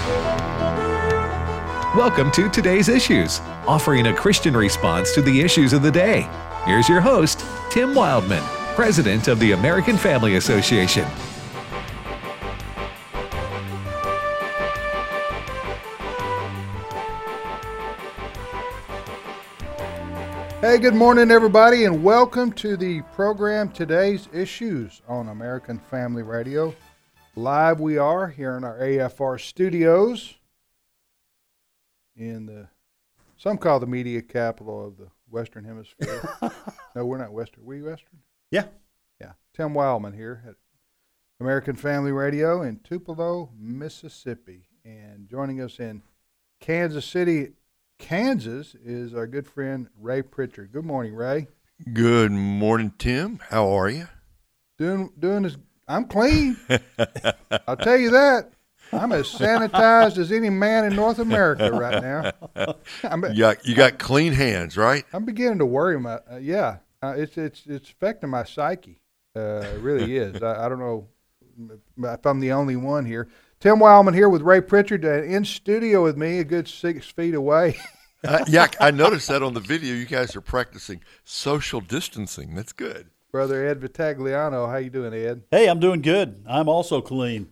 Welcome to Today's Issues, offering a Christian response to the issues of the day. Here's your host, Tim Wildman, President of the American Family Association. Hey, good morning, everybody, and welcome to the program Today's Issues on American Family Radio. Live we are here in our AFR studios in some call the media capital of the Western Hemisphere. No, we're not Western. We Western? Yeah. Yeah. Tim Wildman here at American Family Radio in Tupelo, Mississippi. And joining us in Kansas City, Kansas, is our good friend Ray Pritchard. Good morning, Ray. Good morning, Tim. How are you? Doing as I'm clean. I'll tell you that. I'm as sanitized as any man in North America right now. You got clean hands, right? I'm beginning to worry. It's affecting my psyche. It really is. I don't know if I'm the only one here. Tim Wildman here with Ray Pritchard in studio with me, a good 6 feet away. I noticed that on the video. You guys are practicing social distancing. That's good. Brother Ed Vitagliano, how you doing, Ed? Hey, I'm doing good. I'm also clean.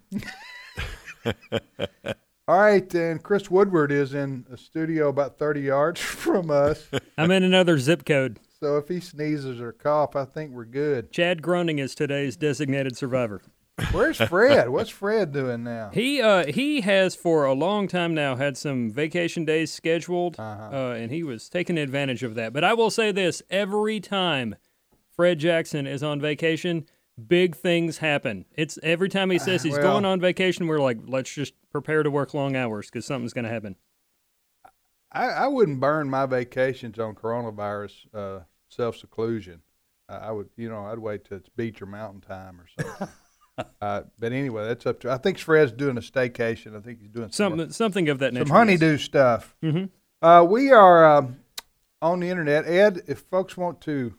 All right, and Chris Woodward is in a studio about 30 yards from us. I'm in another zip code. So if he sneezes or cough, I think we're good. Chad Groening is today's designated survivor. Where's Fred? What's Fred doing now? He has for a long time now had some vacation days scheduled, and he was taking advantage of that. But I will say this, every time Fred Jackson is on vacation, big things happen. It's every time he says he's going on vacation, we're like, let's just prepare to work long hours because something's going to happen. I wouldn't burn my vacations on coronavirus self-seclusion. I would, I'd wait till it's beach or mountain time or something. But anyway, that's up to. I think Fred's doing a staycation. I think he's doing something of that nature. Some honeydew stuff. Mm-hmm. We are on the internet. Ed, if folks want to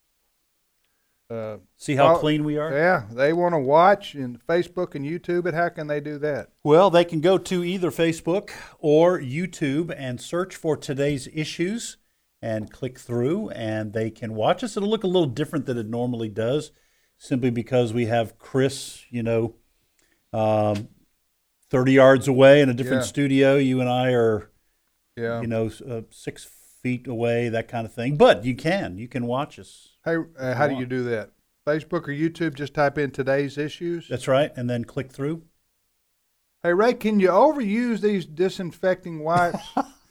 see how clean we are? Yeah, they want to watch in Facebook and YouTube it. How can they do that? Well, they can go to either Facebook or YouTube and search for Today's Issues and click through, and they can watch us. It'll look a little different than it normally does, simply because we have Chris, 30 yards away in a different studio. You and I are, 6 feet away, that kind of thing. But you can watch us. Hey, how do you do that? Facebook or YouTube, just type in Today's Issues? That's right, and then click through. Hey, Ray, can you overuse these disinfecting wipes?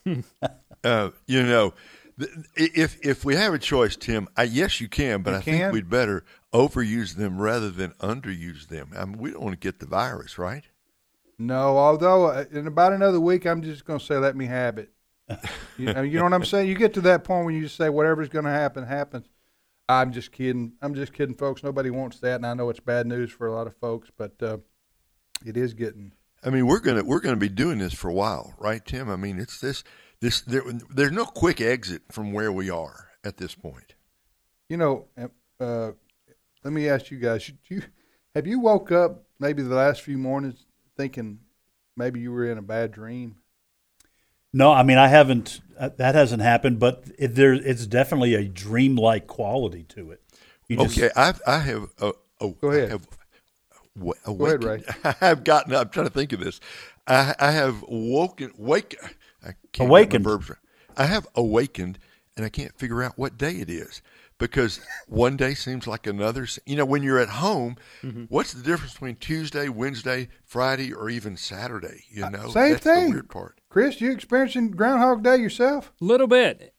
If we have a choice, Tim, yes, you can, but I think we'd better overuse them rather than underuse them. I mean, we don't want to get the virus, right? No, although in about another week, I'm just going to say, let me have it. You know what I'm saying? You get to that point when you just say whatever's going to happen, happens. I'm just kidding. Folks. Nobody wants that, and I know it's bad news for a lot of folks, but it is getting. I mean, we're gonna be doing this for a while, right, Tim? I mean, it's this. There's no quick exit from where we are at this point. Let me ask you guys: have you woke up maybe the last few mornings thinking maybe you were in a bad dream? No, I mean I haven't. That hasn't happened, but it's definitely a dreamlike quality to it. I have. Go ahead. Go ahead, Ray. I'm trying to think of this. I have awakened. I have awakened, and I can't figure out what day it is because one day seems like another. When you're at home, what's the difference between Tuesday, Wednesday, Friday, or even Saturday? Same that's thing. The weird part. Chris, you experiencing Groundhog Day yourself? A little bit.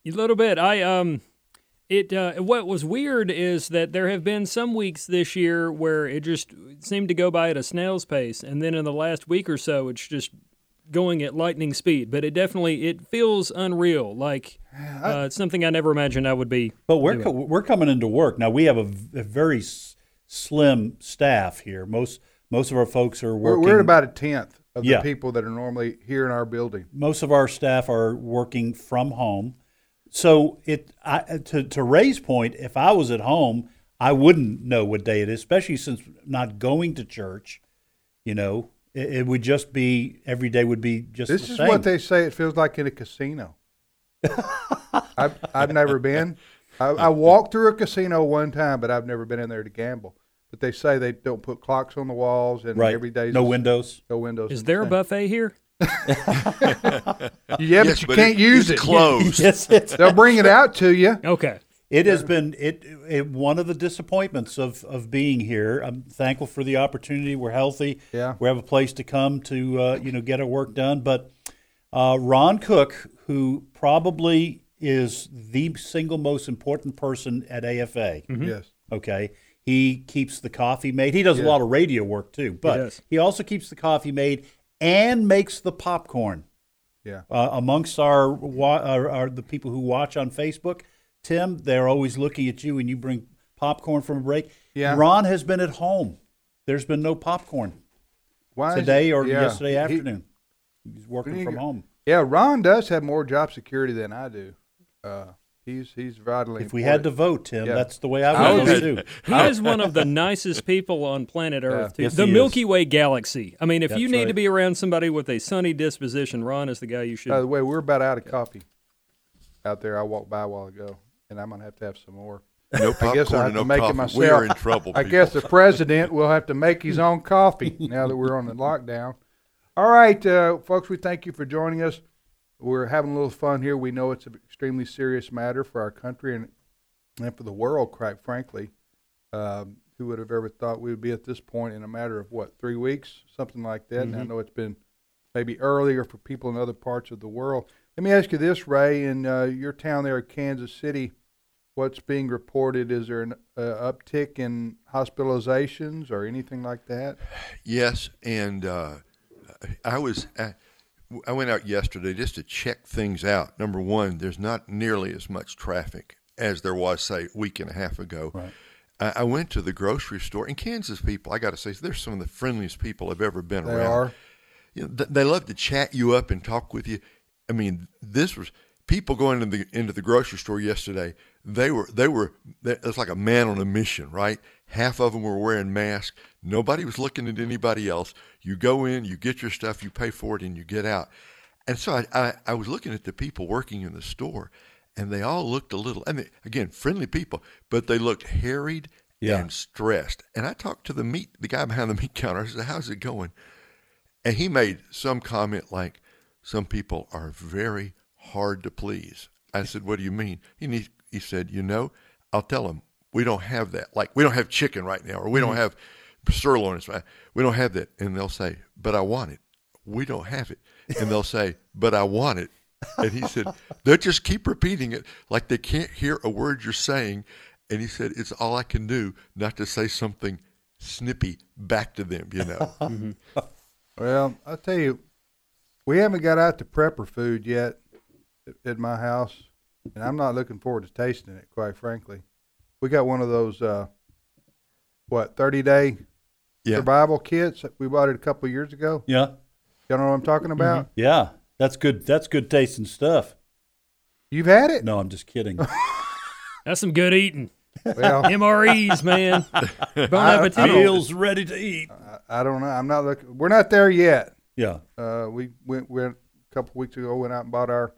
What was weird is that there have been some weeks this year where it just seemed to go by at a snail's pace, and then in the last week or so, it's just going at lightning speed. But it feels unreal, like it's something I never imagined I would be. But we're coming into work now. We have a very slim staff here. Most of our folks are working. We're at about a tenth of the people that are normally here in our building. Most of our staff are working from home. So to Ray's point, if I was at home, I wouldn't know what day it is, especially since not going to church. It would just be every day would be just This the is same. what they say it feels like in a casino. I've never been. I walked through a casino one time, but I've never been in there to gamble. But they say they don't put clocks on the walls, and Right. every day No windows. No windows. Is there a buffet here? Yeah, Yes, but you can't use it's it. closed. Yes, it's They'll bring it out to you. Okay. It has been one of the disappointments of being here. I'm thankful for the opportunity. We're healthy. Yeah. We have a place to come to get our work done. But Ron Cook, who probably is the single most important person at AFA, Yes. okay, he keeps the coffee made. He does a lot of radio work too, but does. he also keeps the coffee made and makes the popcorn. Yeah. Amongst the people who watch on Facebook, Tim, they're always looking at you when you bring popcorn from a break. Yeah. Ron has been at home. There's been no popcorn Why is today it- or yeah. yesterday He- afternoon. He's working from home. Yeah, Ron does have more job security than I do. He's vitally. If we had to important. vote, Tim, Yeah. that's the way I I would was- vote too. He is one of the nicest people on planet Earth. Too. Yes, The he Milky is. Way galaxy. I mean, if you That's need right. to be around somebody with a sunny disposition, Ron is the guy you should. By the way, we're about out of coffee out there. I walked by a while ago, and I'm gonna have to have some more. No I guess popcorn I have and to no make coffee. it myself. We are in trouble. I people. guess the president will have to make his own coffee now that we're on the lockdown. All right, folks, we thank you for joining us. We're having a little fun here. We know it's an extremely serious matter for our country and for the world, quite frankly. Who would have ever thought we would be at this point in a matter of, 3 weeks, something like that? And I know it's been maybe earlier for people in other parts of the world. Let me ask you this, Ray. In your town there at Kansas City, what's being reported? Is there an uptick in hospitalizations or anything like that? Yes, and I went out yesterday just to check things out. Number one, there's not nearly as much traffic as there was, say, a week and a half ago. Right. I went to the grocery store, and Kansas people, I got to say, they're some of the friendliest people I've ever been They around. are. You know, they love to chat you up and talk with you. I mean, this was people going into the grocery store yesterday. It was like a man on a mission, right? Half of them were wearing masks. Nobody was looking at anybody else. You go in, you get your stuff, you pay for it, and you get out. And so I was looking at the people working in the store, and they all looked a little, I mean, again, friendly people, but they looked harried and stressed. And I talked to the guy behind the meat counter. I said, "How's it going?" And he made some comment like, "Some people are very hard to please." I said, "What do you mean?" He said, "I'll tell them, we don't have that. Like, we don't have chicken right now, or we don't have sirloin. We don't have that." And they'll say, "But I want it." "We don't have it." And they'll say, "But I want it." And he said, they'll just keep repeating it like they can't hear a word you're saying. And he said, "It's all I can do not to say something snippy back to them, Well, I'll tell you, we haven't got out to prepper food yet at my house, and I'm not looking forward to tasting it, quite frankly. We got one of those, 30-day Yeah. survival kits. We bought it a couple of years ago. Yeah. Y'all know what I'm talking about? Yeah. That's good. That's good tasting stuff. You've had it? No, I'm just kidding. That's some good eating. Well, MREs, man. Bon appetit. Meals ready to eat. I don't know. I'm not looking. We're not there yet. Yeah. We went a couple of weeks ago. Went out and bought our,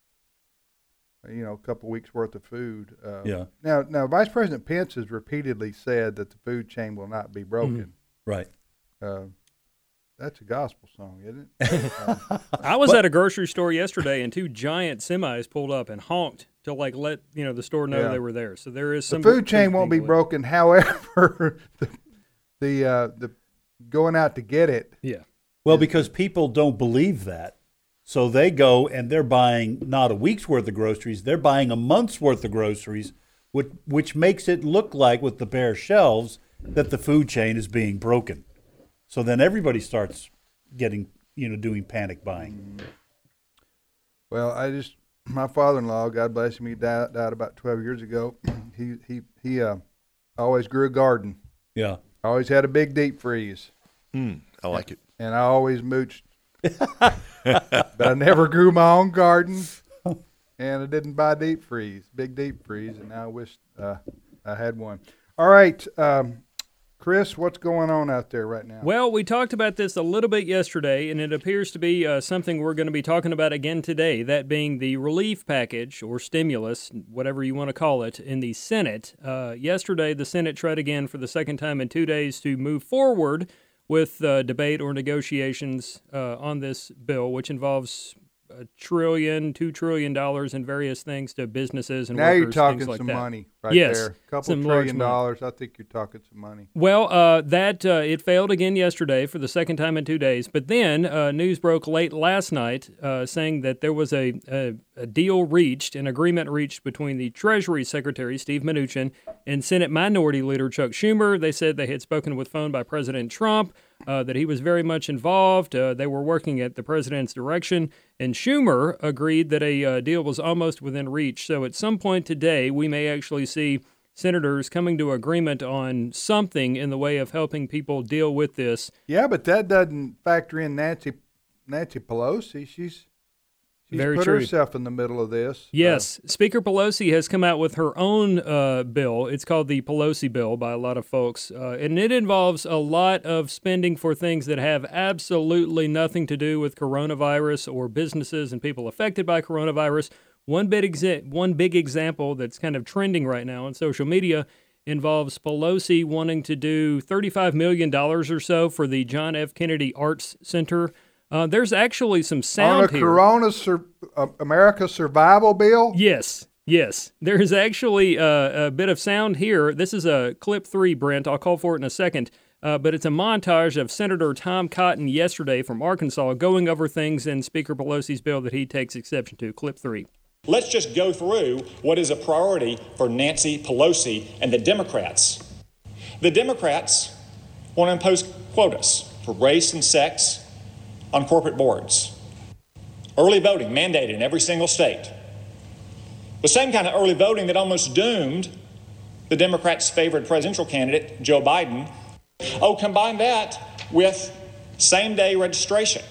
a couple of weeks worth of food. Yeah. Now, Vice President Pence has repeatedly said that the food chain will not be broken. Right. That's a gospel song, isn't it? I was at a grocery store yesterday, and two giant semis pulled up and honked to let the store know Yeah. they were there. So there is The some food chain won't be people- broken. However, the going out to get it. Yeah. Well, because people don't believe that. So they go and they're buying not a week's worth of groceries, they're buying a month's worth of groceries, which makes it look like with the bare shelves that the food chain is being broken. So then everybody starts getting, doing panic buying. Well, my father-in-law, God bless him, he died about 12 years ago. He always grew a garden. Yeah. Always had a big deep freeze, I like it. and I always mooched. But I never grew my own garden, and I didn't buy big deep freeze, and now I wish I had one. All right, Chris, what's going on out there right now? Well, we talked about this a little bit yesterday, and it appears to be something we're going to be talking about again today, that being the relief package or stimulus, whatever you want to call it, in the Senate. Yesterday, the Senate tried again for the second time in 2 days to move forward with debate or negotiations on this bill, which involves $1 trillion, $2 trillion in various things to businesses and now workers, you're talking things like some that. money right Yes, there. A couple some $1 large trillion. money. I think you're talking some money. Well, it failed again yesterday for the second time in 2 days. But then news broke late last night saying that there was a deal reached, an agreement reached between the Treasury Secretary, Steve Mnuchin, and Senate Minority Leader Chuck Schumer. They said they had spoken with phone by President Trump, that he was very much involved. They were working at the president's direction. And Schumer agreed that a deal was almost within reach. So at some point today, we may actually see senators coming to agreement on something in the way of helping people deal with this. Yeah, but that doesn't factor in Nancy Pelosi. She's Very put true. herself in the middle of this. Yes, Speaker Pelosi has come out with her own bill. It's called the Pelosi bill by a lot of folks, and it involves a lot of spending for things that have absolutely nothing to do with coronavirus or businesses and people affected by coronavirus. One big example that's kind of trending right now on social media involves Pelosi wanting to do $35 million or so for the John F. Kennedy Arts Center. There's actually some sound here. On a America Survival Bill? Yes. There is actually a bit of sound here. This is a clip 3, Brent. I'll call for it in a second. But it's a montage of Senator Tom Cotton yesterday from Arkansas going over things in Speaker Pelosi's bill that he takes exception to. Clip 3. Let's just go through what is a priority for Nancy Pelosi and the Democrats. The Democrats want to impose quotas for race and sex on corporate boards. Early voting mandated in every single state. The same kind of early voting that almost doomed the Democrats' favorite presidential candidate, Joe Biden. Oh, combine that with same-day registration.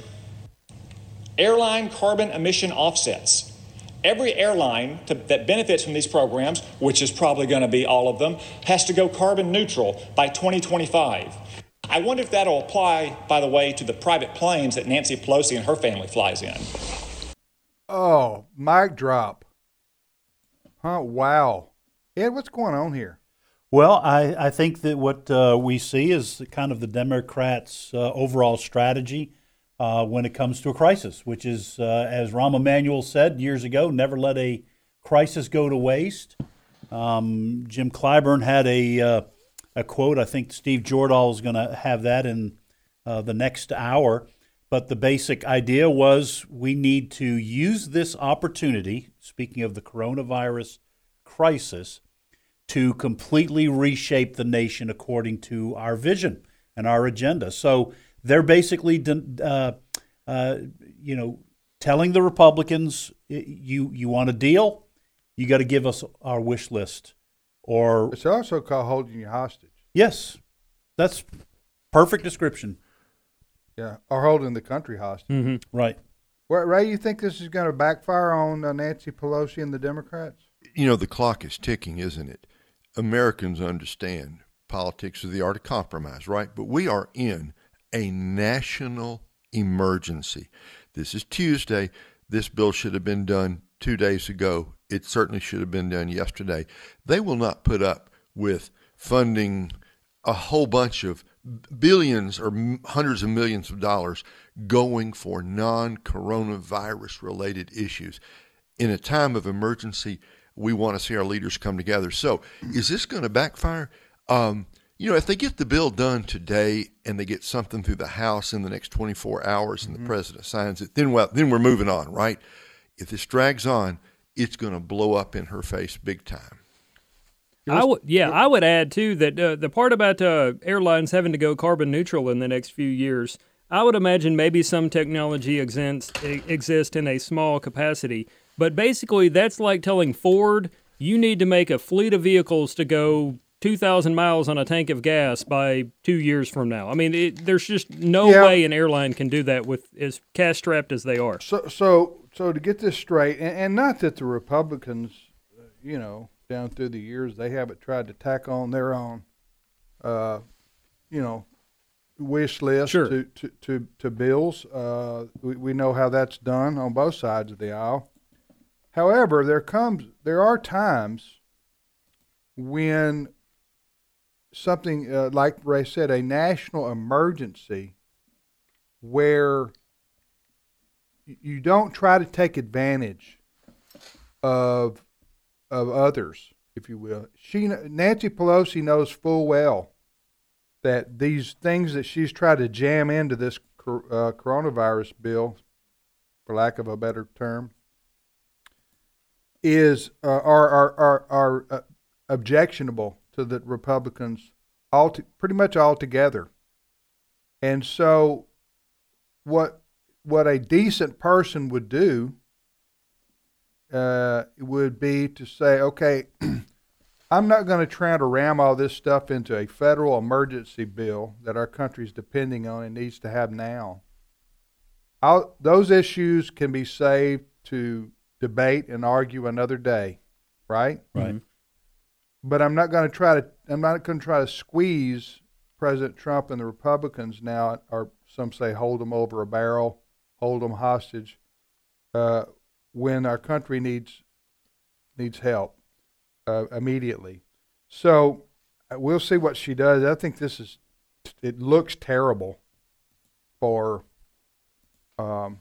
Airline carbon emission offsets. Every airline that benefits from these programs, which is probably going to be all of them, has to go carbon neutral by 2025. I wonder if that'll apply, by the way, to the private planes that Nancy Pelosi and her family flies in. Oh, mic drop. Huh, wow. Ed, what's going on here? Well, I think that what we see is kind of the Democrats' overall strategy when it comes to a crisis, which is, as Rahm Emanuel said years ago, never let a crisis go to waste. Jim Clyburn had a quote. I think Steve Jordahl is going to have that in the next hour. But the basic idea was we need to use this opportunity, speaking of the coronavirus crisis, to completely reshape the nation according to our vision and our agenda. So they're basically, telling the Republicans, you want a deal, you got to give us our wish list. Or it's also called holding you hostage. Yes, that's perfect description. Yeah, or holding the country hostage. Mm-hmm. Right. Well, Ray, you think this is going to backfire on Nancy Pelosi and the Democrats? You know, the clock is ticking, isn't it? Americans understand politics is the art of compromise, right? But we are in a national emergency. This is Tuesday. This bill should have been done 2 days ago. It certainly should have been done yesterday. They will not put up with funding a whole bunch of billions or hundreds of millions of dollars going for non-coronavirus related issues. In a time of emergency, we want to see our leaders come together. So is this going to backfire? If they get the bill done today and they get something through the House in the next 24 hours and the president signs it, then we're moving on, right? If this drags on, it's going to blow up in her face big time. I would add, too, that the part about airlines having to go carbon neutral in the next few years, I would imagine maybe some technology exists in a small capacity. But basically, that's like telling Ford, you need to make a fleet of vehicles to go 2,000 miles on a tank of gas by 2 years from now. I mean, there's just no way an airline can do that with as cash-strapped as they are. So to get this straight, and not that the Republicans, down through the years, they haven't tried to tack on their own wish list Sure. to bills. We know how that's done on both sides of the aisle. However, there are times when something like Ray said, a national emergency, where you don't try to take advantage of others, if you will. Nancy Pelosi knows full well that these things that she's tried to jam into this coronavirus bill, for lack of a better term, are objectionable to the Republicans pretty much altogether. And so what a decent person would do would be to say, okay, I'm not going to try to ram all this stuff into a federal emergency bill that our country's depending on and needs to have now. Those issues can be saved to debate and argue another day, right? Right. But I'm not going to try to squeeze President Trump and the Republicans now, or some say hold them over a barrel, hold them hostage, when our country needs help immediately. So we'll see what she does. I think it looks terrible for her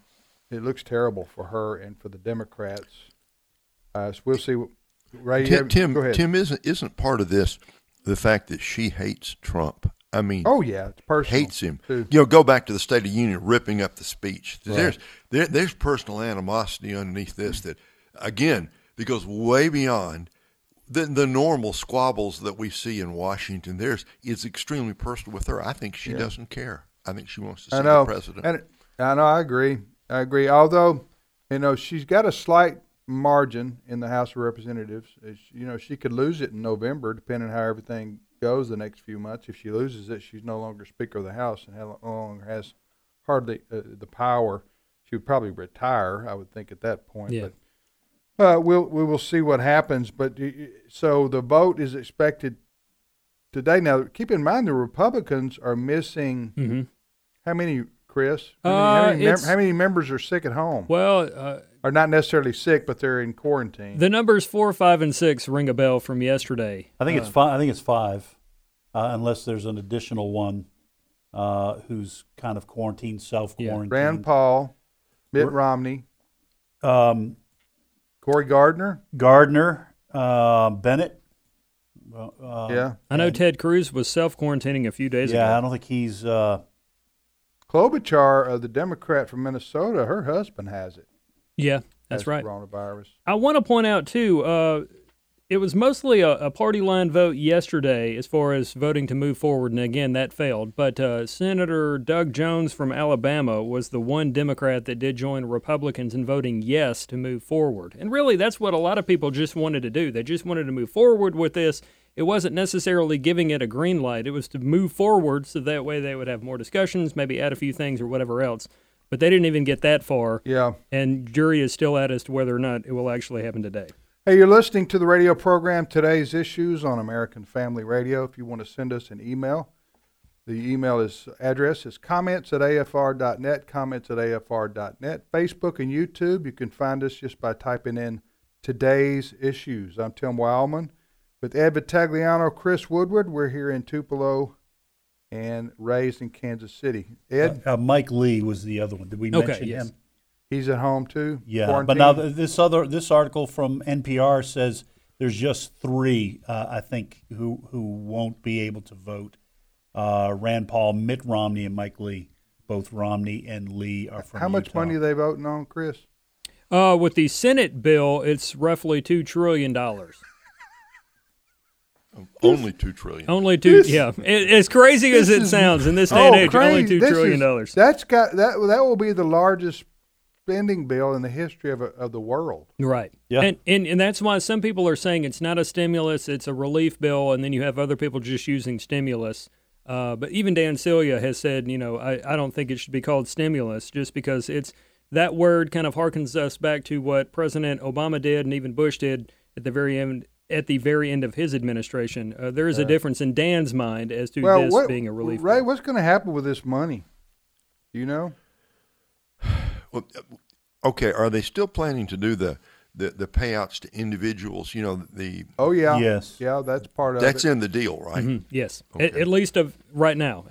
and for the Democrats. So we'll see. Ray, Tim, go ahead. Tim, isn't part of this the fact that she hates Trump? I mean, oh yeah, it's personal. Hates him. Too. Go back to the State of the Union, ripping up the speech. Right. There's personal animosity underneath this that goes way beyond the normal squabbles that we see in Washington. It's extremely personal with her. I think she doesn't care. I think she wants to see the president. And I know. I agree. Although, she's got a slight margin in the House of Representatives. She could lose it in November, depending on how everything goes the next few months. If she loses it, she's no longer Speaker of the House and no longer has hardly the power. She would probably retire, I would think, at that point. Yeah. But we will see what happens. But so the vote is expected today. Now, keep in mind the Republicans are missing how many, Chris? How many members are sick at home? Well, are not necessarily sick, but they're in quarantine. the numbers 4, 5, and 6 ring a bell from yesterday. I think it's five. I think it's five, unless there's an additional one who's kind of quarantined, self-quarantined. Rand Paul, Mitt Romney, Cory Gardner, Bennett. yeah. I know Ted Cruz was self-quarantining a few days ago. Yeah, I don't think he's. Klobuchar, the Democrat from Minnesota, her husband has it. Yeah, that's Has right. Coronavirus. I want to point out, too, it was mostly a party line vote yesterday as far as voting to move forward, and again, that failed. But Senator Doug Jones from Alabama was the one Democrat that did join Republicans in voting yes to move forward. And really, that's what a lot of people just wanted to do. They just wanted to move forward with this. It wasn't necessarily giving it a green light. It was to move forward so that way they would have more discussions, maybe add a few things or whatever else. But they didn't even get that far. Yeah. And jury is still out as to whether or not it will actually happen today. Hey, you're listening to the radio program Today's Issues on American Family Radio. If you want to send us an email, the email address is comments@afr.net, comments@afr.net. Facebook and YouTube, you can find us just by typing in Today's Issues. I'm Tim Wildman with Ed Vitagliano, Chris Woodward. We're here in Tupelo and raised in Kansas City. Ed? Mike Lee was the other one. Did we mention him? He's at home too? Yeah, quarantine? but now this article from NPR says there's just 3, I think, who won't be able to vote. Rand Paul, Mitt Romney, and Mike Lee. Both Romney and Lee are from How much Utah. money are they voting on, Chris? With the Senate bill, it's roughly $2 trillion. Only $2 trillion. Only two, yeah. As crazy as it sounds in this day and age, only $2 trillion. That will be the largest spending bill in the history of the world. Right. Yeah. And that's why some people are saying it's not a stimulus, it's a relief bill, and then you have other people just using stimulus. But even Dan Celia has said, I don't think it should be called stimulus just because that word kind of harkens us back to what President Obama did and even Bush did at the very end at the very end of his administration. There is a difference in Dan's mind as to this being a relief Ray, bill. what's going to happen with this money? Do you know? Well, okay, are they still planning to do the payouts to individuals? You know, Oh, yeah. Yes. Yeah, that's part of that's it. in the deal, right? Mhm, yes, Okay. at least as of right now.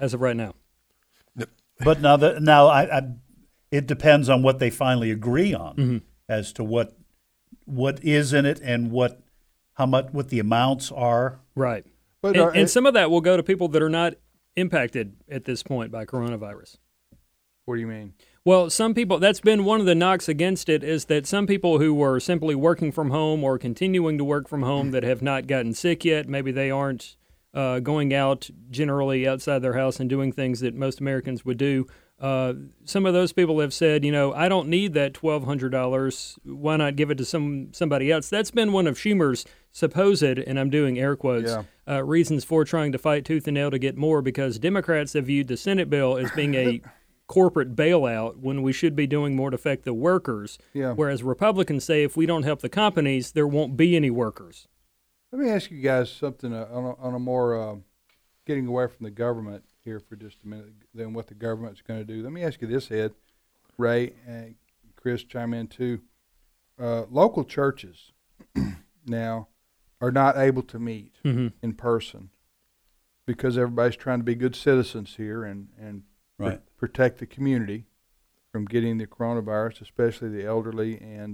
But it depends on what they finally agree on as to what is in it and what the amounts are. Right. But, And some of that will go to people that are not impacted at this point by coronavirus. What do you mean? Well, some people, that's been one of the knocks against it, is that some people who were simply working from home or continuing to work from home that have not gotten sick yet, maybe they aren't going out generally outside their house and doing things that most Americans would do. Some of those people have said, I don't need that $1,200. Why not give it to somebody else? That's been one of Schumer's supposed, and I'm doing air quotes, reasons for trying to fight tooth and nail to get more, because Democrats have viewed the Senate bill as being a corporate bailout when we should be doing more to affect the workers. Yeah. Whereas Republicans say if we don't help the companies, there won't be any workers. Let me ask you guys something on a more getting away from the government here for just a minute than what the government's going to do. Let me ask you this, Ed, Ray, and Chris, chime in too. Local churches now are not able to meet in person because everybody's trying to be good citizens here and Right. protect the community from getting the coronavirus, especially the elderly and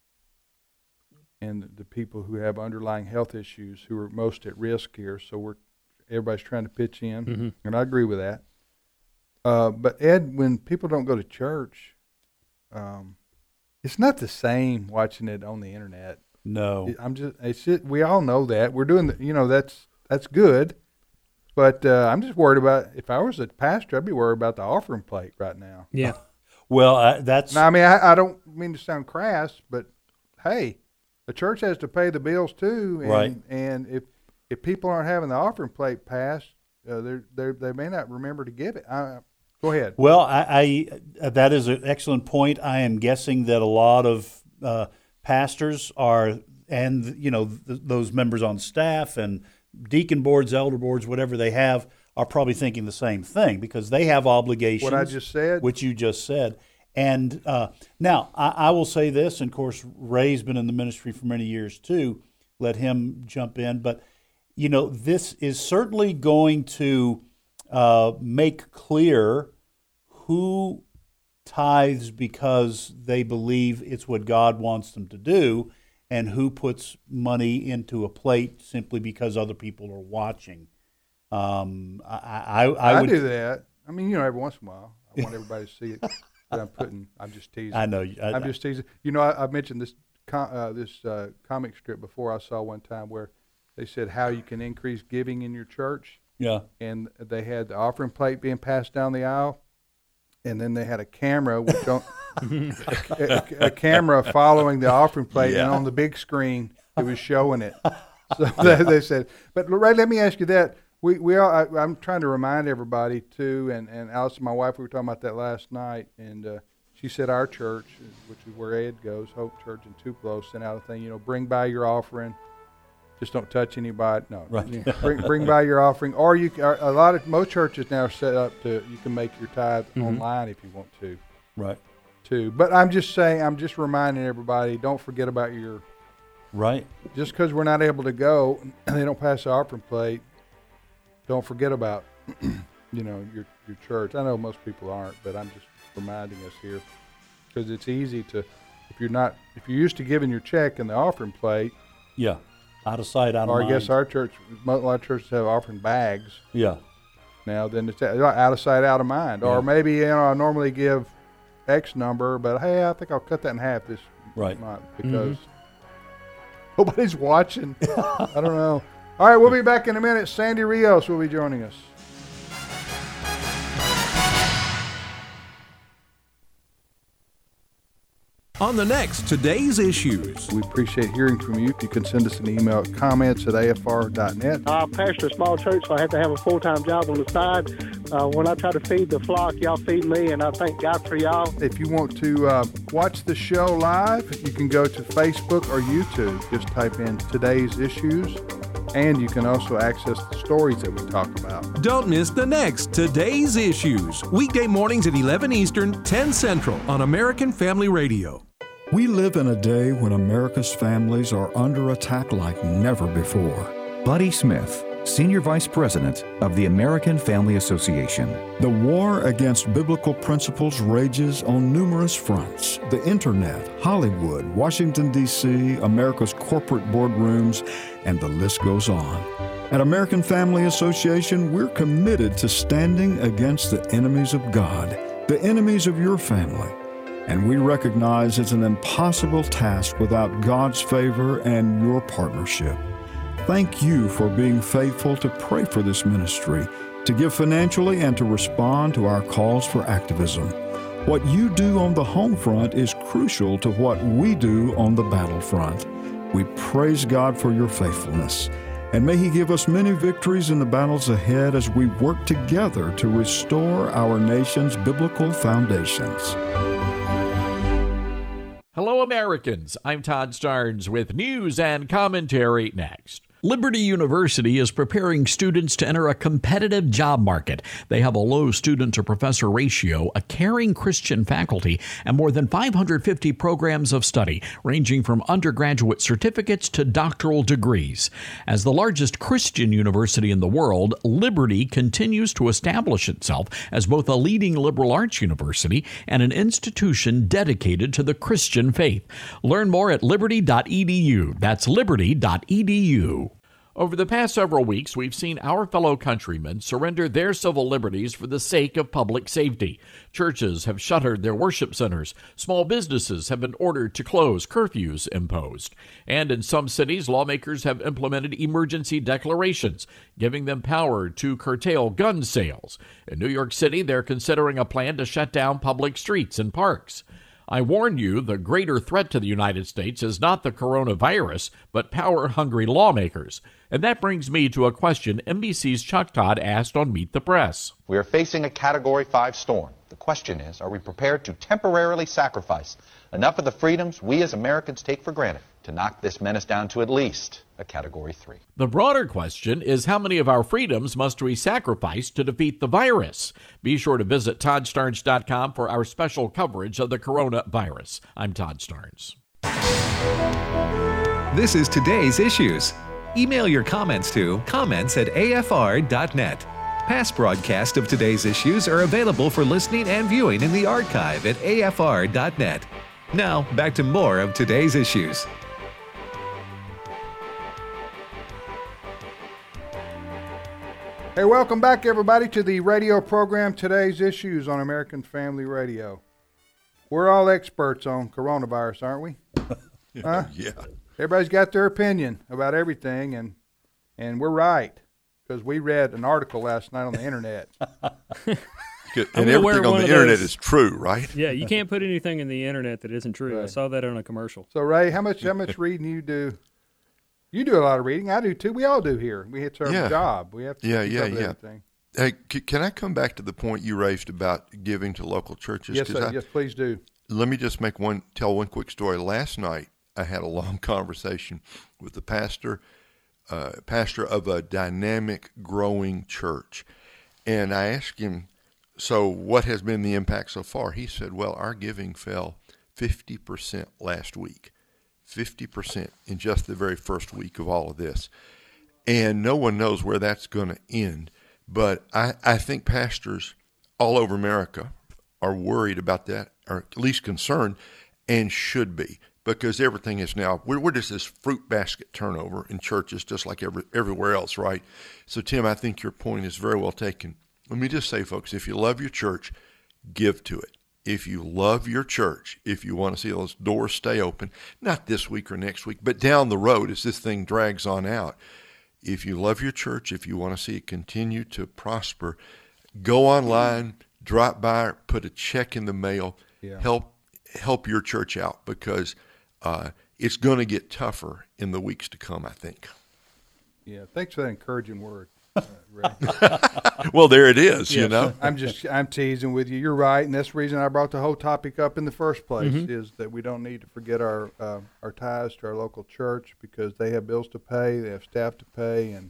the people who have underlying health issues who are most at risk here. So everybody's trying to pitch in, and I agree with that. But Ed, when people don't go to church, it's not the same watching it on the internet. No. We all know that. We're doing that's good. But I'm just worried about, if I was a pastor, I'd be worried about the offering plate right now. Yeah. Well, that's... Now, I mean, I don't mean to sound crass, but hey, the church has to pay the bills too. And, right. And if people aren't having the offering plate passed, they may not remember to give it. Go ahead. Well, I that is an excellent point. I am guessing that a lot of pastors are, and those members on staff and deacon boards, elder boards, whatever they have, are probably thinking the same thing because they have obligations. What I just said? Which you just said. And now, I will say this, and of course, Ray's been in the ministry for many years too. Let him jump in. But, this is certainly going to make clear who tithes because they believe it's what God wants them to do, and who puts money into a plate simply because other people are watching. I would do that. I mean, every once in a while, I want everybody to see it. But I'm just teasing. I know. I'm just teasing. I mentioned this comic strip before I saw one time where they said how you can increase giving in your church. Yeah. And they had the offering plate being passed down the aisle, and then they had a camera which a camera following the offering plate, and on the big screen it was showing it. So they said, but Ray, let me ask you that. I'm trying to remind everybody too, and Alice, my wife, we were talking about that last night, and she said our church, which is where Ed goes, Hope Church in Tupelo, sent out a thing, bring by your offering, just don't touch anybody. No, right. bring by your offering, or most churches now are set up to you can make your tithe online if you want to. Right. Too, but I'm just reminding everybody, don't forget about your. Right. Just because we're not able to go, and they don't pass the offering plate. Don't forget about, your church. I know most people aren't, but I'm just reminding us here because it's easy to, if you're used to giving your check in the offering plate. Yeah, out of sight, out of mind. Or I guess our church, a lot of churches have offering bags. Yeah. Now then it's out of sight, out of mind. Yeah. Or maybe I normally give X number, but hey, I think I'll cut that in half this month because nobody's watching. I don't know. All right, we'll be back in a minute. Sandy Rios will be joining us. on the next Today's Issues. We appreciate hearing from you. You can send us an email at comments@afr.net. I pastor a small church, so I have to have a full-time job on the side. When I try to feed the flock, y'all feed me, and I thank God for y'all. If you want to watch the show live, you can go to Facebook or YouTube. Just type in Today's Issues, and you can also access the stories that we talk about. Don't miss the next Today's Issues, weekday mornings at 11 Eastern, 10 Central on American Family Radio. We live in a day when America's families are under attack like never before. Buddy Smith, Senior Vice President of the American Family Association. The war against biblical principles rages on numerous fronts. The internet, Hollywood, Washington, D.C., America's corporate boardrooms, and the list goes on. At American Family Association, we're committed to standing against the enemies of God, the enemies of your family. And we recognize it's an impossible task without God's favor and your partnership. Thank you for being faithful to pray for this ministry, to give financially, and to respond to our calls for activism. What you do on the home front is crucial to what we do on the battlefront. We praise God for your faithfulness, and may He give us many victories in the battles ahead as we work together to restore our nation's biblical foundations. Hello, Americans. I'm Todd Starnes with news and commentary next. Liberty University is preparing students to enter a competitive job market. They have a low student-to-professor ratio, a caring Christian faculty, and more than 550 programs of study, ranging from undergraduate certificates to doctoral degrees. As the largest Christian university in the world, Liberty continues to establish itself as both a leading liberal arts university and an institution dedicated to the Christian faith. Learn more at liberty.edu. That's liberty.edu. Over the past several weeks, we've seen our fellow countrymen surrender their civil liberties for the sake of public safety. Churches have shuttered their worship centers. Small businesses have been ordered to close, curfews imposed. And in some cities, lawmakers have implemented emergency declarations, giving them power to curtail gun sales. In New York City, they're considering a plan to shut down public streets and parks. I warn you, the greater threat to the United States is not the coronavirus, but power-hungry lawmakers. And that brings me to a question NBC's Chuck Todd asked on Meet the Press. We are facing a Category 5 storm. The question is, are we prepared to temporarily sacrifice enough of the freedoms we as Americans take for granted to knock this menace down to at least a Category 3? The broader question is, how many of our freedoms must we sacrifice to defeat the virus? Be sure to visit ToddStarnes.com for our special coverage of the coronavirus. I'm Todd Starnes. This is Today's Issues. Email your comments to comments@afr.net. Past broadcasts of Today's Issues are available for listening and viewing in the archive at afr.net. Now, back to more of Today's Issues. Hey, welcome back, everybody, to the radio program Today's Issues on American Family Radio. We're all experts on coronavirus, aren't we? Huh? Yeah. Everybody's got their opinion about everything, and we're right, because we read an article last night on the internet. And everything on the internet is true, right? Yeah, you can't put anything in the internet that isn't true. Right. I saw that on a commercial. So, Ray, how much reading you do? You do a lot of reading. I do too. We all do here. It's our job. We have to keep up with everything. Hey, can I come back to the point you raised about giving to local churches? Yes, sir. Yes, please do. Let me just tell one quick story. Last night, I had a long conversation with the pastor of a dynamic, growing church, and I asked him, so what has been the impact so far? He said, well, our giving fell 50% last week, 50% in just the very first week of all of this. And no one knows where that's going to end. But I think pastors all over America are worried about that, or at least concerned, and should be, because everything is now, we're just this fruit basket turnover in churches, just like everywhere else, right? So, Tim, I think your point is very well taken. Let me just say, folks, if you love your church, give to it. If you love your church, if you want to see those doors stay open, not this week or next week, but down the road as this thing drags on out, if you love your church, if you want to see it continue to prosper, go online, drop by, put a check in the mail, help help your church out because it's going to get tougher in the weeks to come, I think. Yeah, thanks for that encouraging word. Well, there it is, you know. I'm teasing with you. You're right, and that's the reason I brought the whole topic up in the first place, is that we don't need to forget our ties to our local church because they have bills to pay, they have staff to pay, and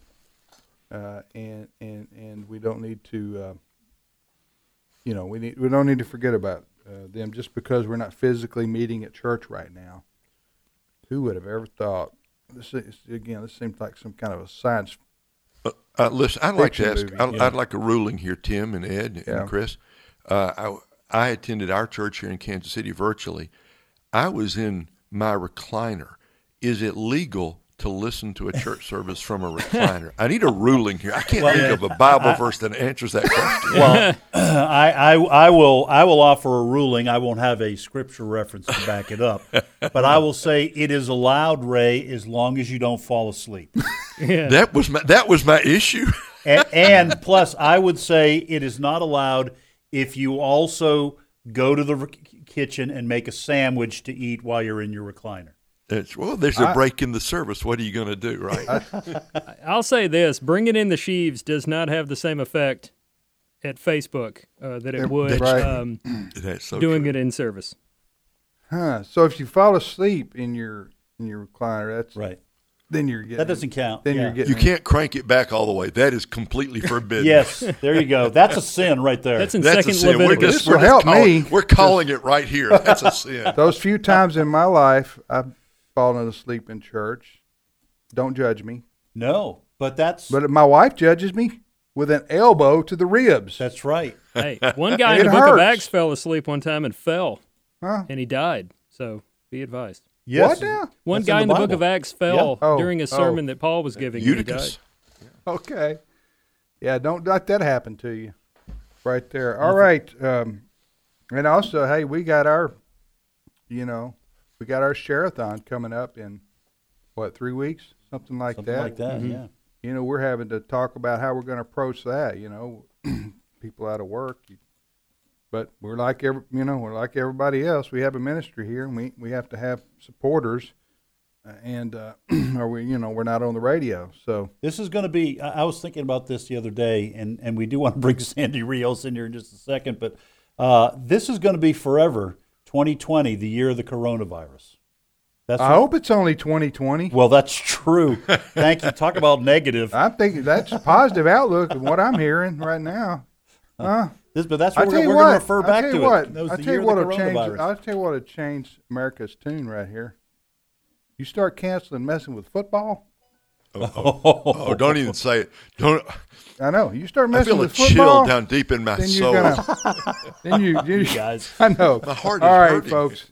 we don't need to we don't need to forget about them just because we're not physically meeting at church right now. Who would have ever thought? This seems like some kind of a science. Listen, I'd like to ask. Movie. I'd like a ruling here, Tim and Ed and Chris. I attended our church here in Kansas City virtually. I was in my recliner. Is it legal to listen to a church service from a recliner? I need a ruling here. I can't think of a Bible verse that answers that question. Well, I will offer a ruling. I won't have a scripture reference to back it up, but I will say it is allowed, Ray, as long as you don't fall asleep. Yeah. That was my issue. and plus, I would say it is not allowed if you also go to the kitchen and make a sandwich to eat while you're in your recliner. There's a break in the service. What are you going to do, right? I'll say this. Bringing in the sheaves does not have the same effect at Facebook that it would doing it in service. So if you fall asleep in your recliner, that's right. Then you're getting that doesn't count. Then you're getting you can't crank it back all the way. That is completely forbidden. Yes, there you go. That's a sin right there. That's in Second Leviticus. This will help me. We're calling it right here. That's a sin. Those few times in my life I've fallen asleep in church. Don't judge me. No, but my wife judges me with an elbow to the ribs. That's right. Hey, one guy in the Book of Acts fell asleep one time and fell, and he died. So be advised. Yes. What now? One guy in the Book of Acts fell during a sermon that Paul was giving. Eutychus. Okay. Yeah, don't let that happen to you. Right there. All right. And also, hey, we got our share-a-thon coming up in, 3 weeks? Something like that. Something like that, yeah. You know, we're having to talk about how we're going to approach that, people out of work. But we're like everybody else. We have a ministry here, and we have to have supporters, or we're not on the radio. So this is going to be. I was thinking about this the other day, and we do want to bring Sandy Rios in here in just a second. But this is going to be forever. 2020, the year of the coronavirus. I hope it's only 2020. Well, that's true. Thank you. Talk about negative. I'm thinking that's a positive outlook of what I'm hearing right now. But that's what we're going to refer back to. I'll tell you what will change America's tune right here. You start canceling messing with football. Oh, don't even say it. Don't. I know. You start messing with football. I feel a chill down deep in my soul. Then you guys. I know. My heart is all right, hurting. folks.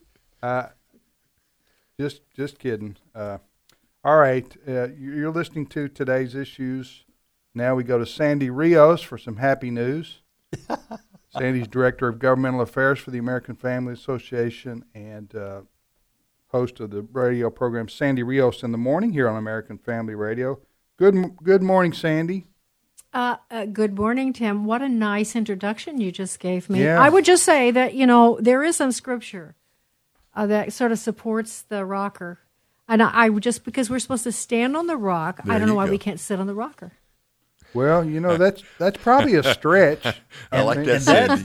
Just kidding. All right. You're listening to Today's Issues. Now we go to Sandy Rios for some happy news. Sandy's Director of Governmental Affairs for the American Family Association and host of the radio program Sandy Rios in the Morning here on American Family Radio. Good morning, Sandy. Good morning, Tim. What a nice introduction you just gave me. Yeah. I would just say that, there is some scripture that sort of supports the rocker. And I would just, because we're supposed to stand on the rock, I don't know why we can't sit on the rocker. Well, that's probably a stretch. I like that, Sandy.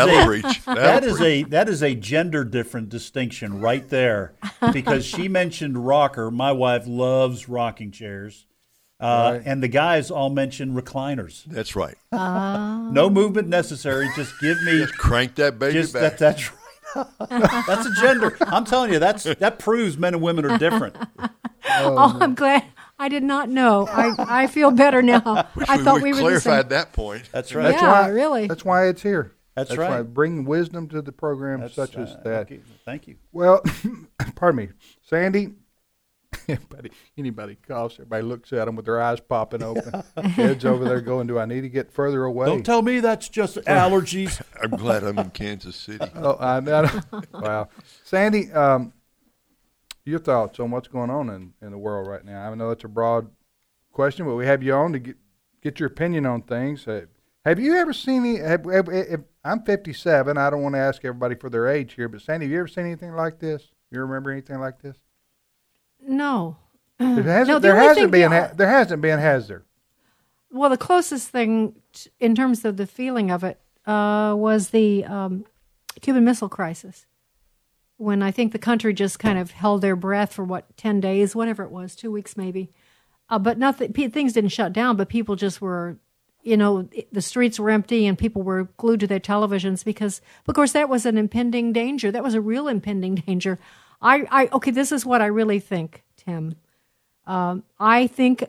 That is a gender different distinction right there, because she mentioned rocker. My wife loves rocking chairs, and the guys all mentioned recliners. That's right. No movement necessary. Just give me. Just crank that baby back. That's right. That's a gender. I'm telling you, that proves men and women are different. Oh, I'm glad. I did not know. I feel better now. I thought we were clarified that point. That's right. Really. That's why it's here. That's right. Why bring wisdom to the program such as that. Okay. Thank you. Well, pardon me, Sandy. Anybody coughs, everybody looks at them with their eyes popping open. Ed's over there going, "Do I need to get further away?" Don't tell me that's just allergies. I'm glad I'm in Kansas City. Oh, I know. Wow, Sandy. Your thoughts on what's going on in the world right now? I know it's a broad question, but we have you on to get your opinion on things. Have you ever seen any? I'm 57. I don't want to ask everybody for their age here, but Sandy, have you ever seen anything like this? You remember anything like this? No. There hasn't, No, there hasn't been, has there? Well, the closest thing in terms of the feeling of it was the Cuban Missile Crisis, when I think the country just kind of held their breath for 10 days, whatever it was, 2 weeks maybe. But nothing. Things didn't shut down, but people just were, the streets were empty and people were glued to their televisions because, of course, that was an impending danger. That was a real impending danger. Okay, this is what I really think, Tim. I think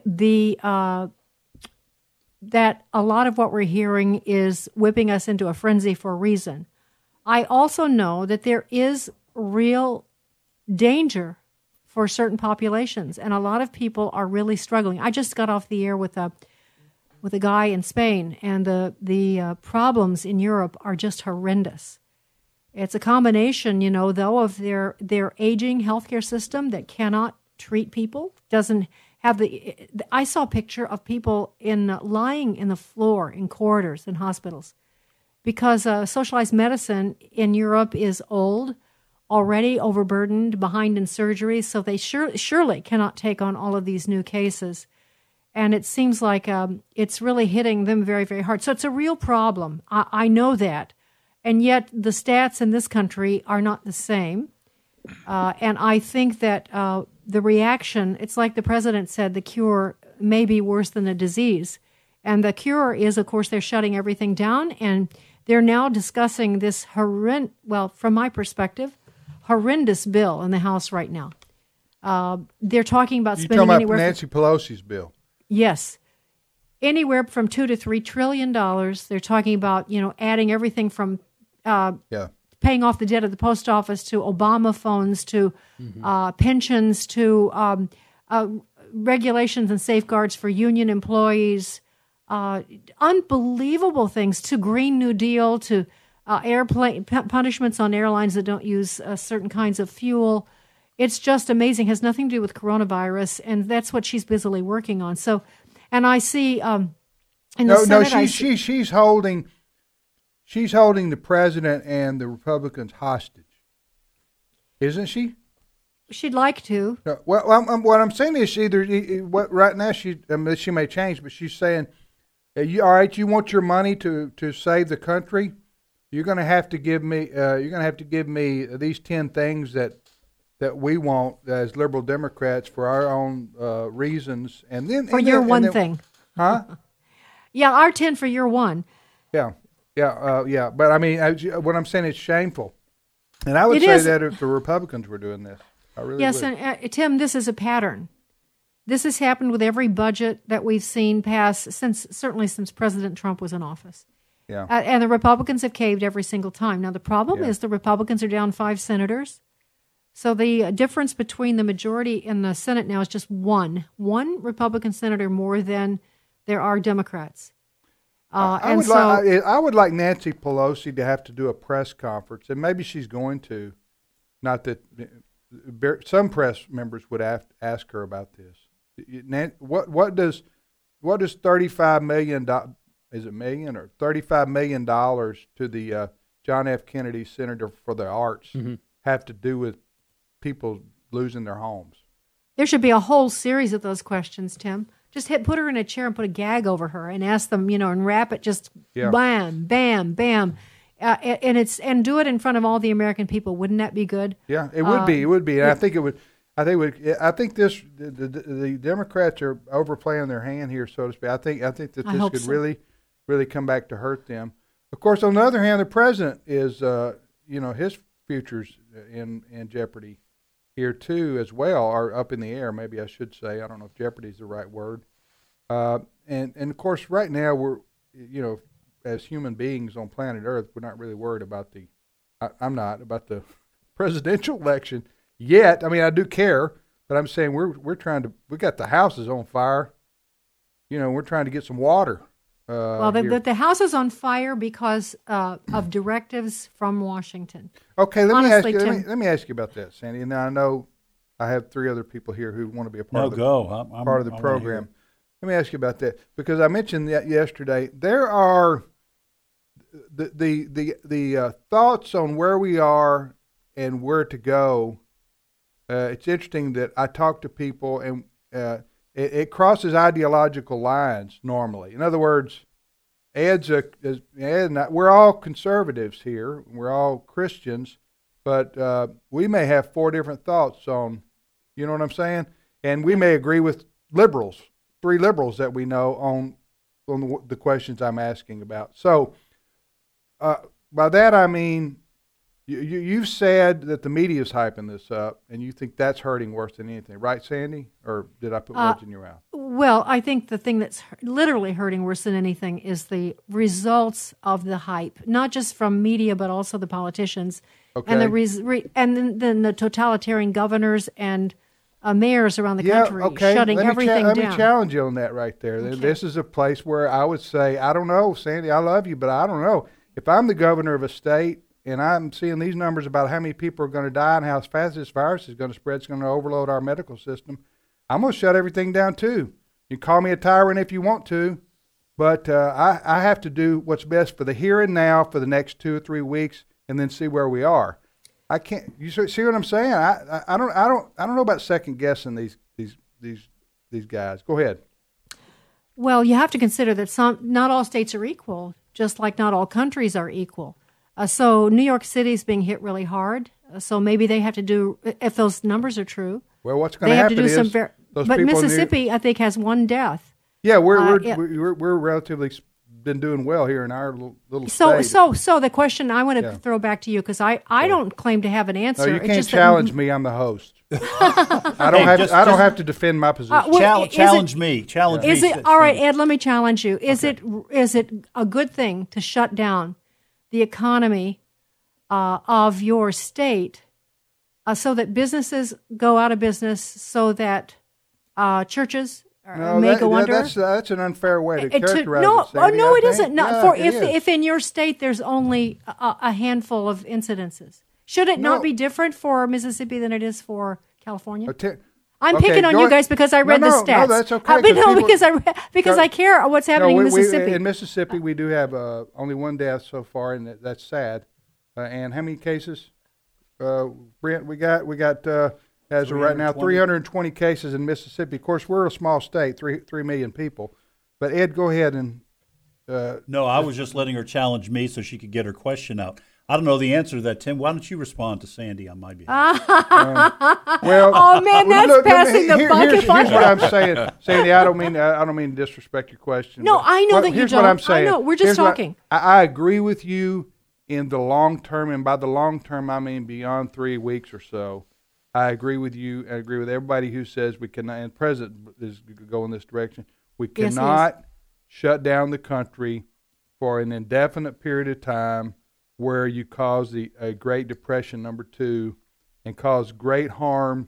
that a lot of what we're hearing is whipping us into a frenzy for a reason. I also know that there is real danger for certain populations, and a lot of people are really struggling. I just got off the air with a guy in Spain, and the problems in Europe are just horrendous. It's a combination, though, of their aging healthcare system that cannot treat people, doesn't have I saw a picture of people lying in the floor in corridors in hospitals because socialized medicine in Europe is old, already overburdened, behind in surgery, so they surely cannot take on all of these new cases. And it seems like it's really hitting them very, very hard. So it's a real problem. I know that. And yet the stats in this country are not the same. And I think that the reaction, it's like the president said, the cure may be worse than the disease. And the cure is, of course, they're shutting everything down, and they're now discussing this from my perspective, horrendous bill in the House right now. They're talking about spending anywhere. You're talking about Nancy Pelosi's bill. Yes. Anywhere from $2 to $3 trillion. They're talking about, adding everything from paying off the debt of the post office to Obama phones to pensions to regulations and safeguards for union employees, unbelievable things, to Green New Deal, to airplane punishments on airlines that don't use certain kinds of fuel. It's just amazing. It has nothing to do with coronavirus, and that's what she's busily working on. So, and I see in the Senate, she's holding the president and the Republicans hostage, isn't she? She'd like to. Well, what I'm saying is right now she may change, but she's saying, all right, you want your money to save the country, you're going to have to give me these 10 things that we want as liberal Democrats for our own reasons, and then for your one thing, huh? Yeah, our 10 for your one. Yeah. But I mean, what I'm saying is shameful, and I would say that if the Republicans were doing this, I really would. Yes, and Tim, this is a pattern. This has happened with every budget that we've seen pass since President Trump was in office. Yeah, and the Republicans have caved every single time. Now the problem is the Republicans are down 5 senators, so the difference between the majority in the Senate now is just one Republican senator more than there are Democrats. I would like Nancy Pelosi to have to do a press conference, and maybe she's going to. Not that some press members would ask her about this. What does $35 million? Is it million or $35 million to the John F. Kennedy Center for the Arts have to do with people losing their homes? There should be a whole series of those questions, Tim. Just put her in a chair and put a gag over her and ask them, and wrap it just bam, bam, bam, and do it in front of all the American people. Wouldn't that be good? Yeah, it would be. It would be. And I think it would. I think the Democrats are overplaying their hand here, so to speak. I think that this could really come back to hurt them. Of course, on the other hand, the president is, his future's in jeopardy here too, as well, or up in the air. Maybe I should say. I don't know if jeopardy is the right word. And of course, right now we're, as human beings on planet Earth, we're not really worried about I'm not about the presidential election yet. I mean, I do care, but I'm saying we got the houses on fire. We're trying to get some water. The house is on fire because of directives from Washington. Okay, let me ask you about that, Sandy. And I know I have 3 other people here who want to be a part of the program. Let me ask you about that, because I mentioned that yesterday. There are the thoughts on where we are and where to go. It's interesting that I talk to people, and it crosses ideological lines normally. In other words, Ed and I, we're all conservatives here. We're all Christians, but we may have 4 different thoughts on, you know what I'm saying? And we may agree with liberals, 3 liberals that we know on the questions I'm asking about. So by that I mean, you've said that the media is hyping this up, and you think that's hurting worse than anything, right, Sandy? Or did I put words in your mouth? Well, I think the thing that's literally hurting worse than anything is the results of the hype, not just from media, but also the politicians, and then the totalitarian governors and mayors around the country shutting everything down. Let me challenge you on that right there. Okay. This is a place where I would say, I don't know, Sandy, I love you, but I don't know. If I'm the governor of a state and I'm seeing these numbers about how many people are going to die and how fast this virus is going to spread, it's going to overload our medical system, I'm going to shut everything down too. You call me a tyrant if you want to, but I have to do what's best for the here and now for the next 2 or 3 weeks, and then see where we are. I can't. You see what I'm saying? I don't know about second guessing these guys. Go ahead. Well, you have to consider that not all states are equal, just like not all countries are equal. So New York City is being hit really hard. So maybe they have to do, if those numbers are true. Well, what's going to happen is but Mississippi, I think, has 1 death. Yeah, we're relatively been doing well here in our little state. So the question I want to throw back to you, because I don't claim to have an answer. No, you can't challenge me. I'm the host. I don't have to defend my position. Challenge me. Is it all right, Ed? Let me challenge you. Is it a good thing to shut down the economy of your state so that businesses go out of business, so that churches may go under? That's an unfair way to characterize it. No, it isn't. If in your state there's only a handful of incidences, should it not be different for Mississippi than it is for California? I'm picking on you guys because I read the stats. No, that's okay. Because I care what's happening in Mississippi. In Mississippi, we do have only 1 death so far, and that's sad. And how many cases, Brent? We got as of right now 320 cases in Mississippi. Of course, we're a small state, 3 million people. But Ed, go ahead and. No, I was just letting her challenge me so she could get her question out. I don't know the answer to that, Tim. Why don't you respond to Sandy on my behalf? Oh man, that's passing the buck. Here's what I'm saying, Sandy. I don't mean to disrespect your question. No, I know that you don't. Here's what I'm saying. I know. We're just talking. I agree with you in the long term, and by the long term, I mean beyond 3 weeks or so. I agree with you. I agree with everybody who says we cannot. And the president is going this direction. We cannot shut down the country for an indefinite period of time, where you cause a Great Depression #2 and cause great harm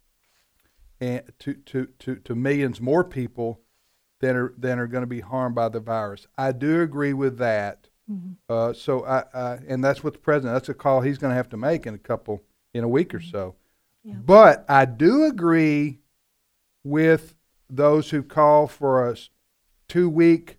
and to millions more people than are going to be harmed by the virus. I do agree with that. Mm-hmm. So and that's what the president. That's a call he's going to have to make in a week or so. Yeah. But I do agree with those who call for a 2-week.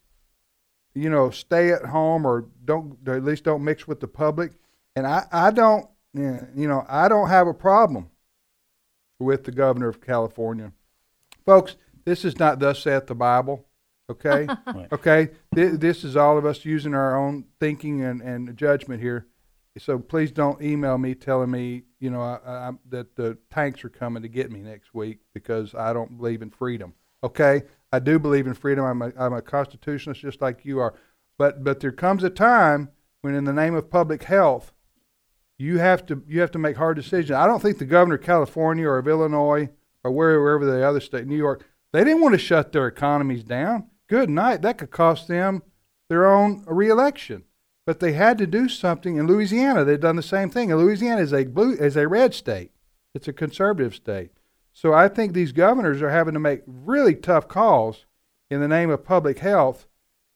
Stay at home or at least don't mix with the public. And I don't have a problem with the governor of California. Folks, this is not thus saith the Bible, okay? Right. Okay? This is all of us using our own thinking and judgment here. So please don't email me telling me, that the tanks are coming to get me next week because I don't believe in freedom, okay? I do believe in freedom. I'm a constitutionalist just like you are. But there comes a time when in the name of public health, you have to make hard decisions. I don't think the governor of California or of Illinois or wherever the other state, New York, they didn't want to shut their economies down. Good night. That could cost them their own reelection. But they had to do something. In Louisiana, they've done the same thing. And Louisiana is a red state. It's a conservative state. So I think these governors are having to make really tough calls in the name of public health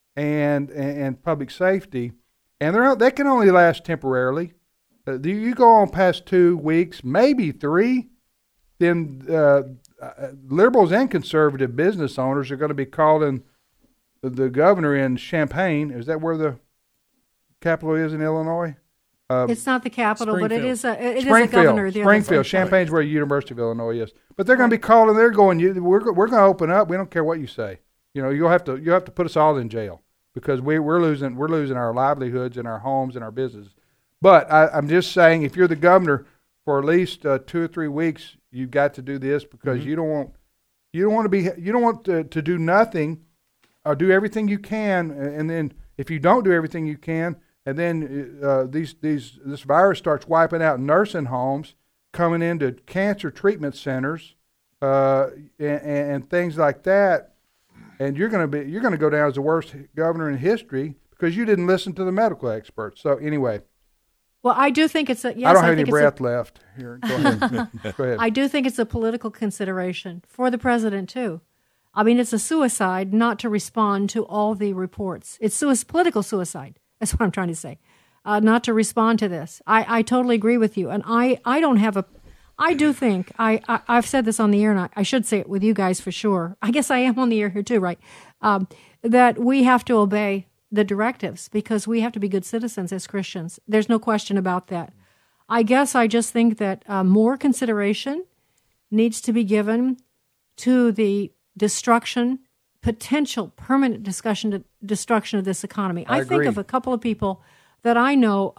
and public safety, and they can only last temporarily. You go on past 2 weeks, maybe 3, then liberals and conservative business owners are going to be calling the governor in Champaign. Is that where the capital is in Illinois? It's not the capital, but it is a governor there. Springfield. Champagne's where the University of Illinois is. But they're going to be calling. They're going. We're going to open up. We don't care what you say. You'll have to put us all in jail because we're losing our livelihoods and our homes and our businesses. But I'm just saying, if you're the governor for at least 2 or 3 weeks, you've got to do this because you don't want to do nothing or do everything you can, and then if you don't do everything you can. And then this virus starts wiping out nursing homes, coming into cancer treatment centers, and things like that. And you're going to go down as the worst governor in history because you didn't listen to the medical experts. So anyway. Well, I do think it's a yes. I don't have any breath left here. Go ahead. Go ahead. I do think it's a political consideration for the president too. I mean, it's a suicide not to respond to all the reports. It's political suicide. That's what I'm trying to say. Not to respond to this. I totally agree with you. And I do think, I've said this on the air, and I should say it with you guys for sure. I guess I am on the air here too, right? That we have to obey the directives because we have to be good citizens as Christians. There's no question about that. I guess I just think that more consideration needs to be given to the potential permanent destruction of this economy. I think of a couple of people that I know.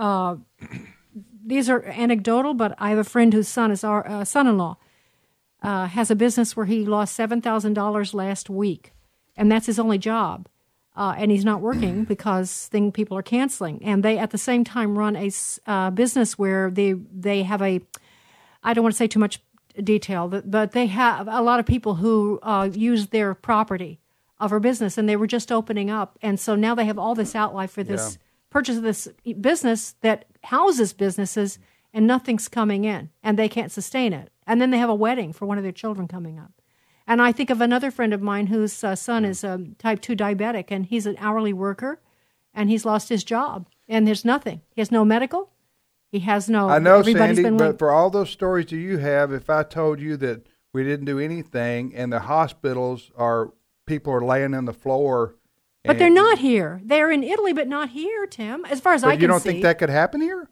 These are anecdotal, but I have a friend whose son is our son-in-law has a business where he lost $7,000 last week, and that's his only job. And he's not working because people are canceling. And they, at the same time, run a business where they have I don't want to say too much detail, but they have a lot of people who use their property of her business, and they were just opening up. And so now they have all this outlay for this purchase of this business that houses businesses, and nothing's coming in, and they can't sustain it. And then they have a wedding for one of their children coming up. And I think of another friend of mine whose son is type 2 diabetic, and he's an hourly worker, and he's lost his job, and there's nothing. He has no medical. He has no. I know, Sandy, but for all those stories that you have, if I told you that we didn't do anything and the hospitals people are laying on the floor. But they're not here. They're in Italy, but not here, Tim, as far as I can see. You don't think that could happen here?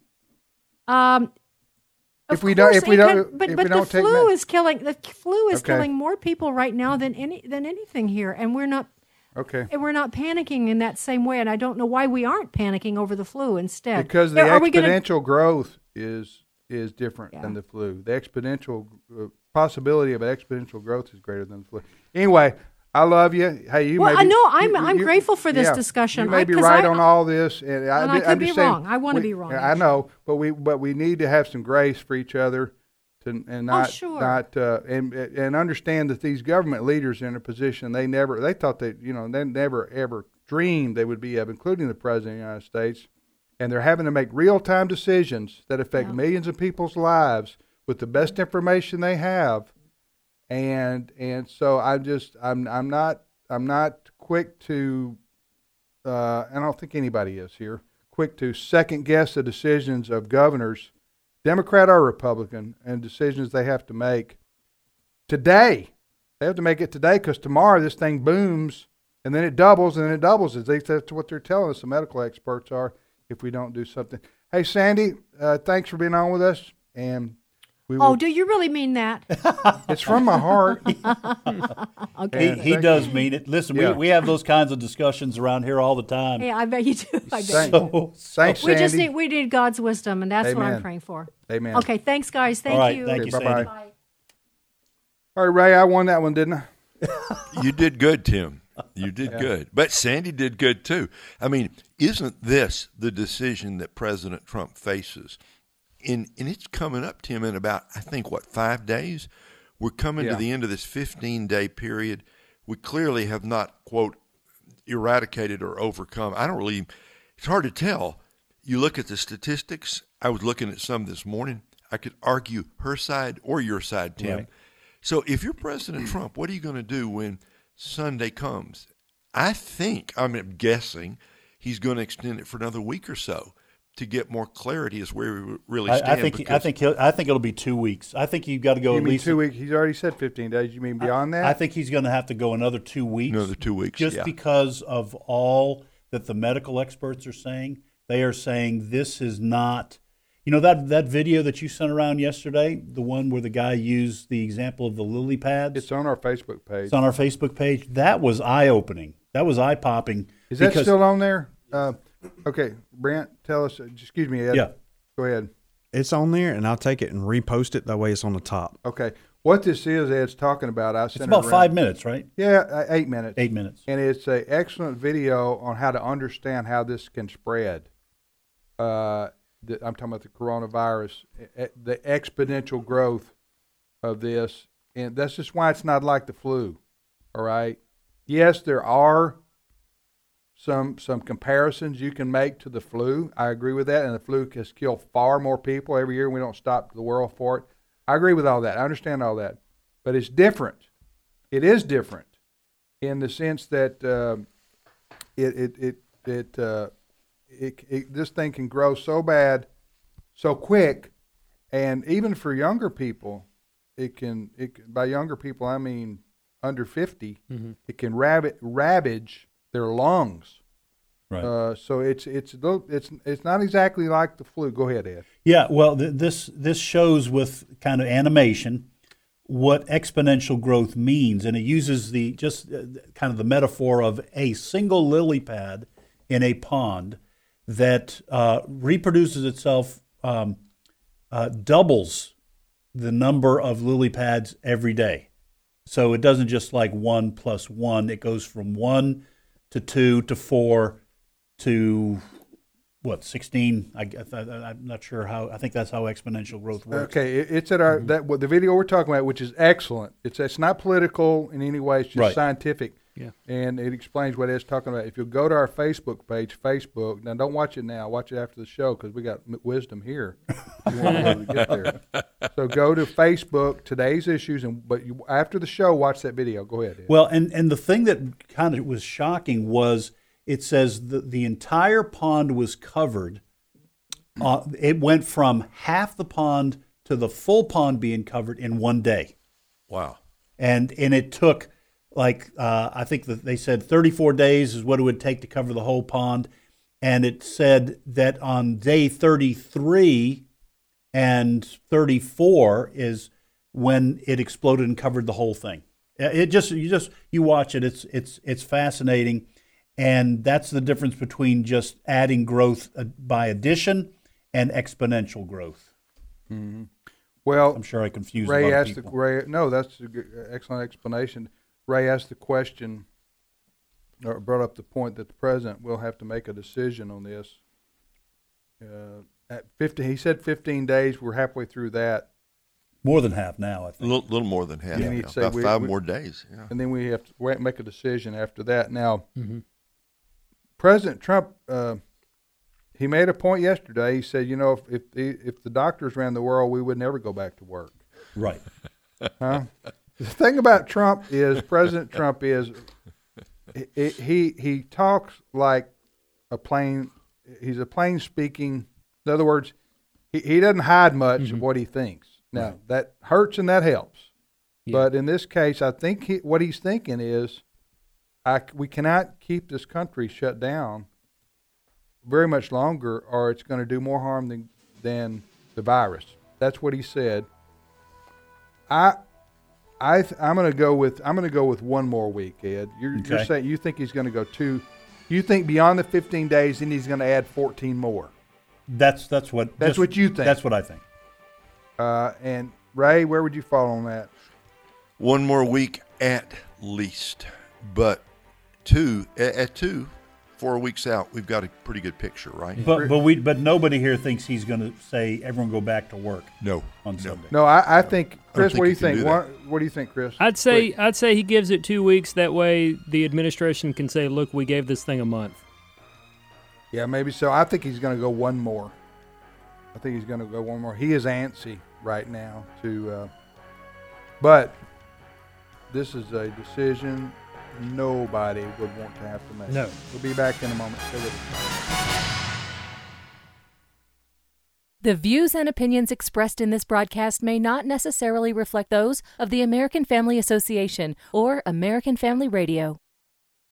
If we don't take the flu is killing more people right now than anything here, and we're not. Okay. And we're not panicking in that same way, and I don't know why we aren't panicking over the flu instead. Because the exponential growth is different than the flu. The exponential possibility of exponential growth is greater than the flu. Anyway, I love you. Hey, you. Well, I know I'm grateful for this discussion. You may be right on all this, and I could be wrong. I want to be wrong. I know, but we need to have some grace for each other. And understand that these government leaders are in a position they never ever dreamed they would be of, including the President of the United States, and they're having to make real-time decisions that affect millions of people's lives with the best information they have, and so I'm not quick to I don't think anybody is here quick to second guess the decisions of governors, Democrat or Republican, and decisions they have to make today. They have to make it today because tomorrow this thing booms and then it doubles and then it doubles. That's what they're telling us, the medical experts are, if we don't do something. Hey, Sandy, thanks for being on with us. And do you really mean that? It's from my heart. Okay. He does mean it. Listen, we have those kinds of discussions around here all the time. Yeah, I bet you do. Thanks, Sandy. We need God's wisdom, and that's what I'm praying for. Amen. Okay, thanks, guys. Thank you. Thank you, Sandy. Bye. All right, Ray, I won that one, didn't I? You did good, Tim. You did good. But Sandy did good, too. I mean, isn't this the decision that President Trump faces? And it's coming up, Tim, in about, 5 days? We're coming to the end of this 15-day period. We clearly have not, quote, eradicated or overcome. It's hard to tell. You look at the statistics. I was looking at some this morning. I could argue her side or your side, Tim. Right. So if you're President Trump, what are you going to do when Sunday comes? I'm guessing he's going to extend it for another week or so. to get more clarity is where we really stand. I think it'll be 2 weeks. I think you've got to go you at mean least 2 weeks. He's already said 15 days. You mean beyond that? I think he's going to have to go another 2 weeks. Another 2 weeks, just because of all that the medical experts are saying. They are saying this is not. You know that video that you sent around yesterday, the one where the guy used the example of the lily pads? It's on our Facebook page. It's on our Facebook page. That was eye-opening. That was eye-popping. Is that still on there? Okay, Brent, tell us. Excuse me, Ed. Yeah. Go ahead. It's on there, and I'll take it and repost it. That way it's on the top. Okay. What this is, Ed's talking about, it's about 5 minutes, right? Yeah, 8 minutes. 8 minutes. And it's an excellent video on how to understand how this can spread. I'm talking about the coronavirus, the exponential growth of this. And that's just why it's not like the flu, all right? Yes, there are some comparisons you can make to the flu. I agree with that, and the flu has killed far more people every year, and we don't stop the world for it. I agree with all that. I understand all that. But it's different. It is different in the sense that this thing can grow so bad, so quick, and even for younger people, it can by younger people I mean under 50, it can ravage their lungs. Right. So it's not exactly like the flu. Go ahead, Ed. Yeah. Well, this shows with kind of animation what exponential growth means, and it uses kind of the metaphor of a single lily pad in a pond that reproduces itself, doubles the number of lily pads every day. So it doesn't just like 1 + 1. It goes from 1 to 2 to 4 to 16? I'm not sure how. I think that's how exponential growth works. Okay, it's at our the video we're talking about, which is excellent. It's not political in any way. It's just scientific. Yeah. And it explains what Ed's talking about. If you'll go to our Facebook page, now don't watch it now. Watch it after the show because we got wisdom here. You want to be able to get there. So go to Facebook, Today's Issues, but after the show, watch that video. Go ahead, Ed. Well, and the thing that kind of was shocking was it says the entire pond was covered. It went from half the pond to the full pond being covered in 1 day. Wow. And it took... I think that they said 34 days is what it would take to cover the whole pond. And it said that on day 33 and 34 is when it exploded and covered the whole thing. You watch it. It's fascinating. And that's the difference between just adding growth by addition and exponential growth. Mm-hmm. Well, I'm sure I confused Ray a lot of asked people. No, that's an excellent explanation. Ray asked the question, or brought up the point that the president will have to make a decision on this. At 50, he said 15 days. We're halfway through that. More than half now, I think. A little more than half. Yeah. About 5 more days. Yeah. And then we have to make a decision after that. Now, President Trump, he made a point yesterday. He said, if the doctors ran the world, we would never go back to work. Right. Huh? The thing about Trump is, President Trump is, he talks like a plain, he's a plain speaking, in other words, he doesn't hide much of what he thinks. Now, that hurts and that helps. Yeah. But in this case, I think what he's thinking is, we cannot keep this country shut down very much longer, or it's going to do more harm than the virus. That's what he said. I'm going to go with 1 more week, Ed. You're saying you think he's going to go 2. You think beyond the 15 days, then he's going to add 14 more. That's what you think. That's what I think. And Ray, where would you fall on that? 1 more week at least, but 2 at 2. 4 weeks out, we've got a pretty good picture, right? But nobody here thinks he's going to say everyone go back to work. No, on Sunday. No, I think Chris. What do you think? What do you think, Chris? I'd say he gives it 2 weeks. That way, the administration can say, "Look, we gave this thing a month." Yeah, maybe so. I think he's going to go 1 more. He is antsy right now but this is a decision nobody would want to have to make. No. We'll be back in a moment. Stay with us. The views and opinions expressed in this broadcast may not necessarily reflect those of the American Family Association or American Family Radio.